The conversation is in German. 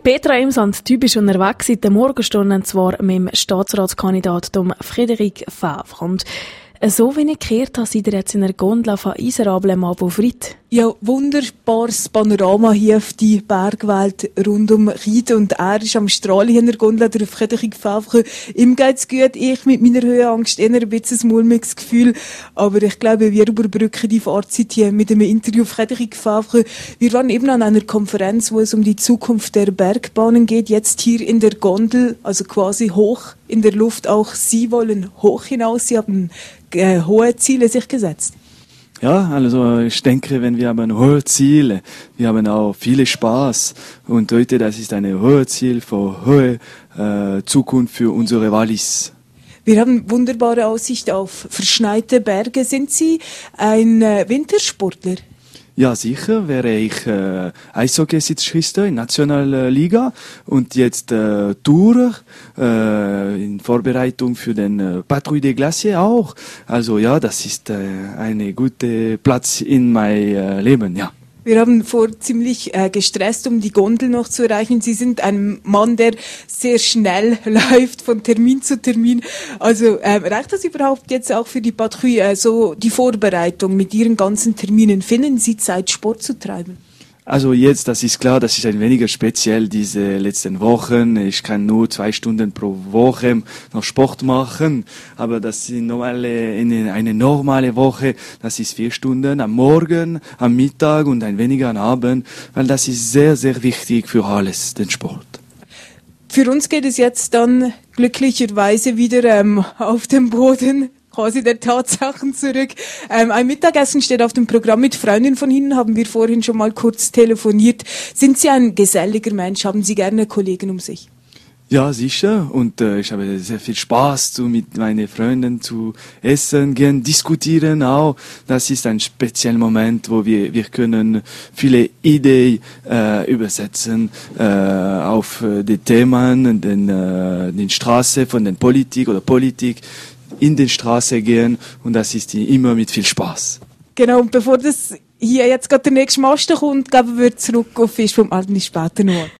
Petra Emsand, typisch unterwegs seit der Morgenstunde, und zwar mit dem Staatsratskandidat Frederik Favre. Und so wenig gehört, dass ich jetzt in der Gondel von Iserabel am Abend freit. Ja, wunderbares Panorama hier auf die Bergwelt rund um Ried, und er ist am Strahlen in der Gondel, der Frederik Favre. Ihm geht's gut, ich mit meiner Höhenangst eher ein bisschen ein mulmiges Gefühl, aber ich glaube, wir überbrücken die Fahrzeit hier mit dem Interview Frederik Favre. Wir waren eben an einer Konferenz, wo es um die Zukunft der Bergbahnen geht, jetzt hier in der Gondel, also quasi hoch in der Luft. Auch Sie wollen hoch hinaus, Sie haben hohe Ziele sich gesetzt. Ja, also ich denke, wenn wir haben hohe Ziele, wir haben auch viele Spaß, und heute, das ist ein hohes Ziel für hohe Zukunft für unsere Wallis. Wir haben wunderbare Aussicht auf verschneite Berge. Sind Sie ein Wintersportler? Ja, sicher wäre ich Eishockey-Sitzschrister in Nationalliga und jetzt Tour in Vorbereitung für den Patrouille des Glaciers auch. Also ja, das ist ein guter Platz in mein Leben, ja. Wir haben ziemlich gestresst, um die Gondel noch zu erreichen. Sie sind ein Mann, der sehr schnell läuft, von Termin zu Termin. Also reicht das überhaupt jetzt auch für die Patrouille, so die Vorbereitung mit Ihren ganzen Terminen? Finden Sie Zeit, Sport zu treiben? Also jetzt, das ist klar, das ist ein weniger speziell diese letzten Wochen. Ich kann nur 2 Stunden pro Woche noch Sport machen, aber das sind eine normale Woche, das ist 4 Stunden am Morgen, am Mittag und ein weniger am Abend, weil das ist sehr, sehr wichtig für alles, den Sport. Für uns geht es jetzt dann glücklicherweise wieder auf dem Boden quasi der Tatsachen zurück. Ein Mittagessen steht auf dem Programm. Mit Freundin von Ihnen haben wir vorhin schon mal kurz telefoniert. Sind Sie ein geselliger Mensch? Haben Sie gerne Kollegen um sich? Ja, sicher. Und ich habe sehr viel Spaß, mit meinen Freunden zu essen, gern diskutieren auch. Das ist ein spezieller Moment, wo wir können viele Ideen übersetzen auf die Themen, den Straße von der Politik oder Politik in die Straße gehen, und das ist immer mit viel Spaß. Genau, und bevor das hier jetzt gerade der nächste Master kommt, gehen wir zurück auf Fisch vom Alten später noch.